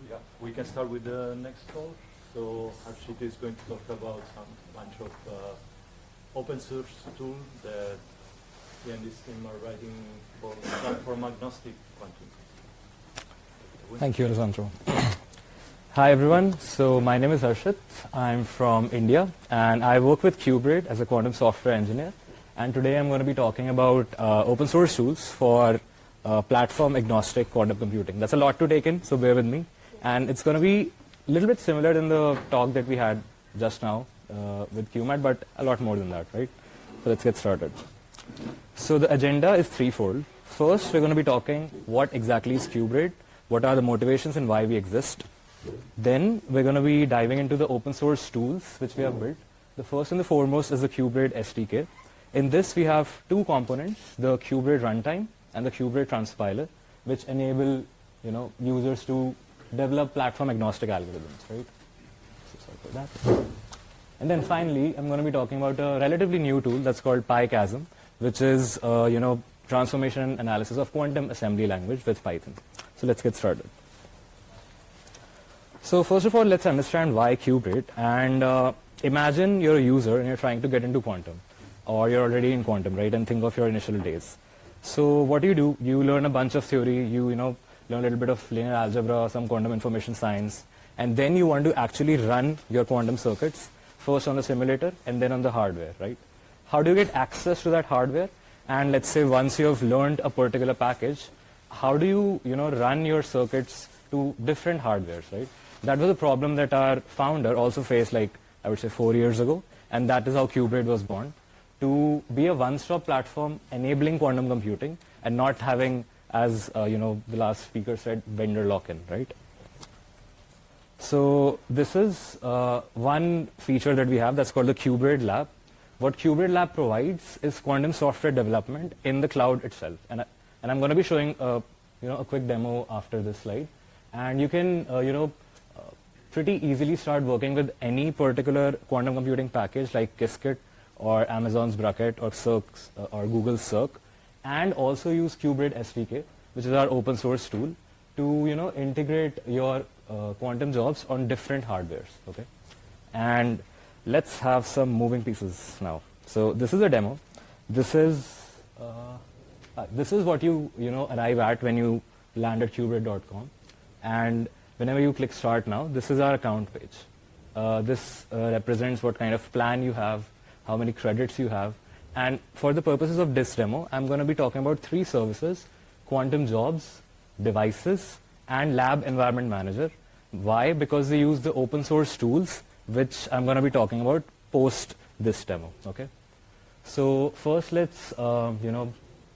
Yeah, we can start with the next talk. So Harshit is going to talk about some bunch of open source tools that he and his team are writing for platform agnostic quantum. Thank you, Alessandro. Hi everyone, so my name is Harshit. I'm from India and I work with QBRID as a quantum software engineer. And today I'm going to be talking about open source tools for platform agnostic quantum computing. That's a lot to take in, so bear with me. And it's going to be a little bit similar than the talk that we had just now with QMAT, but a lot more than that, right? So let's get started. So the agenda is threefold. First, we're going to be talking what exactly is QBRID, what are the motivations and why we exist. Then we're going to be diving into the open source tools which we have built. The first and the foremost is the QBRID SDK. In this we have two components, the QBRID runtime and the QBRID transpiler, which enable users to develop platform agnostic algorithms, right? So sorry for that. And then finally, I'm going to be talking about a relatively new tool that's called PyCasm, which is transformation analysis of quantum assembly language with Python. So let's get started. So first of all, let's understand why QBRID. And imagine you're a user and you're trying to get into quantum, or you're already in quantum, right? And think of your initial days. So what do? You learn a bunch of theory, you learn a little bit of linear algebra, some quantum information science, and then you want to actually run your quantum circuits, first on the simulator and then on the hardware, right? How do you get access to that hardware? And let's say once you have learned a particular package, how do you, run your circuits to different hardwares, right? That was a problem that our founder also faced, like, I would say 4 years ago, and that is how QBRID was born, to be a one-stop platform enabling quantum computing and not having, as the last speaker said, vendor lock-in, right? So this is one feature that we have that's called the QBRID Lab. What QBRID Lab provides is quantum software development in the cloud itself. And I'm going to be showing a quick demo after this slide. And you can pretty easily start working with any particular quantum computing package like Qiskit or Amazon's Braket or Cirq or Google's Cirq, and also use QBRID SDK, which is our open source tool, to integrate your quantum jobs on different hardwares. Okay, and let's have some moving pieces now. So this is a demo. This is what you arrive at when you land at qbrid.com, and whenever you click start now, this is our account page. This represents what kind of plan you have, how many credits you have. And for the purposes of this demo, I'm going to be talking about three services: Quantum Jobs, Devices, and Lab Environment Manager. Why? Because they use the open source tools, which I'm going to be talking about post this demo. Okay. So first, let's talk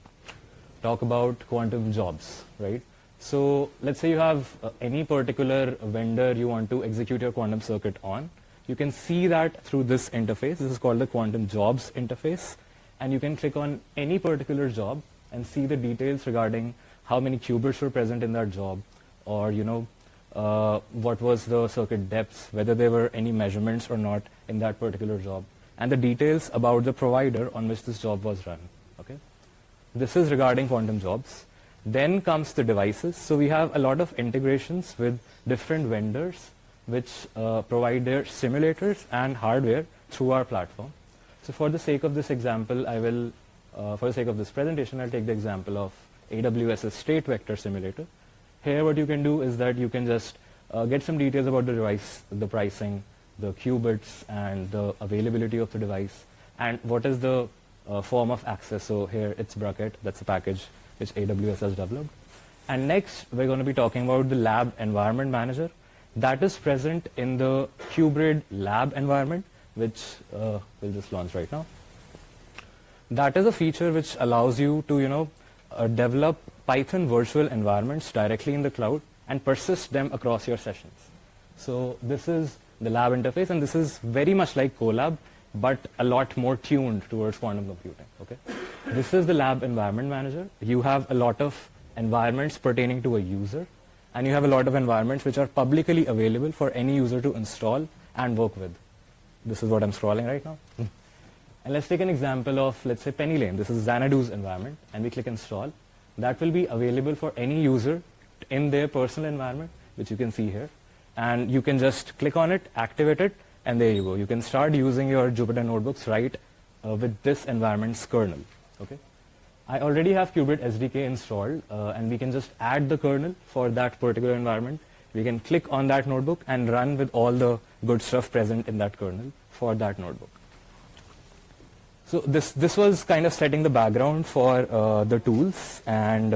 about Quantum Jobs, right? So let's say you have any particular vendor you want to execute your quantum circuit on. You can see that through this interface. This is called the Quantum Jobs interface. And you can click on any particular job and see the details regarding how many qubits were present in that job, or what was the circuit depth, whether there were any measurements or not in that particular job, and the details about the provider on which this job was run. Okay, this is regarding quantum jobs. Then comes the devices. So we have a lot of integrations with different vendors which provide their simulators and hardware through our platform. So for the sake of this example, for the sake of this presentation, I'll take the example of AWS's State Vector Simulator. Here what you can do is that you can just get some details about the device, the pricing, the qubits, and the availability of the device, and what is the form of access. So here it's Braket, that's a package which AWS has developed. And next, we're going to be talking about the Lab Environment Manager. That is present in the QBRID Lab environment, which we'll just launch right now. That is a feature which allows you to, develop Python virtual environments directly in the cloud and persist them across your sessions. So this is the lab interface, and this is very much like Colab, but a lot more tuned towards quantum computing. Okay, this is the Lab Environment Manager. You have a lot of environments pertaining to a user, and you have a lot of environments which are publicly available for any user to install and work with. This is what I'm scrolling right now. And let's take an example of, let's say, Penny Lane. This is Xanadu's environment, and we click install. That will be available for any user in their personal environment which you can see here. And you can just click on it, activate it, and there you go. You can start using your Jupyter Notebooks right with this environment's kernel. Okay. I already have KubeRed SDK installed, and we can just add the kernel for that particular environment. We can click on that notebook and run with all the good stuff present in that kernel for that notebook. So this was kind of setting the background for the tools, and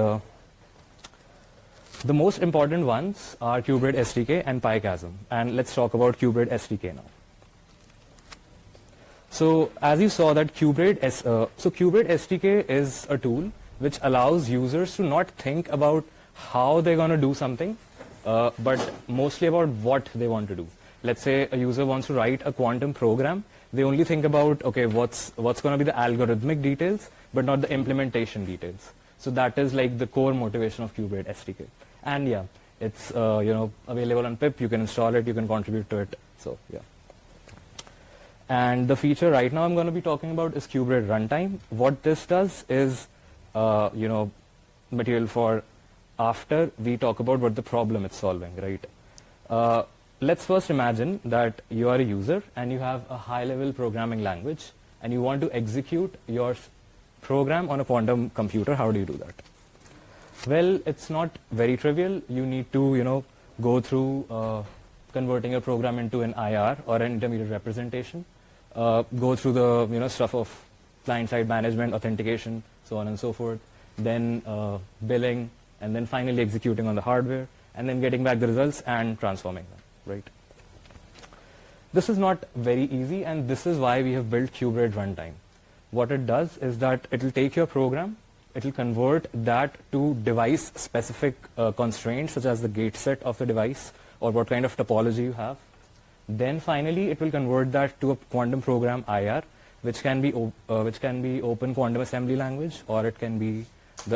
the most important ones are KubeRed SDK and PyChasm. And let's talk about KubeRed SDK now. So as you saw that KubeRed SDK is a tool which allows users to not think about how they're going to do something, but mostly about what they want to do. Let's say a user wants to write a quantum program. They only think about, okay, what's going to be the algorithmic details, but not the implementation details. So that is like the core motivation of KubeRed SDK. And yeah, it's available on pip. You can install it. You can contribute to it. So yeah. And the feature right now I'm going to be talking about is KubeRed Runtime. What this does is, material for after we talk about what the problem it's solving, right? Let's first imagine that you are a user and you have a high-level programming language and you want to execute your program on a quantum computer. How do you do that? Well, it's not very trivial. You need to, go through converting a program into an IR or an intermediate representation, go through the stuff of client-side management, authentication, so on and so forth, then billing, and then finally executing on the hardware, and then getting back the results and transforming them, right? This is not very easy, and this is why we have built KubeRed Runtime. What it does is that it will take your program, it will convert that to device-specific constraints, such as the gate set of the device, or what kind of topology you have. Then finally, it will convert that to a quantum program IR, which can be open quantum assembly language, or it can be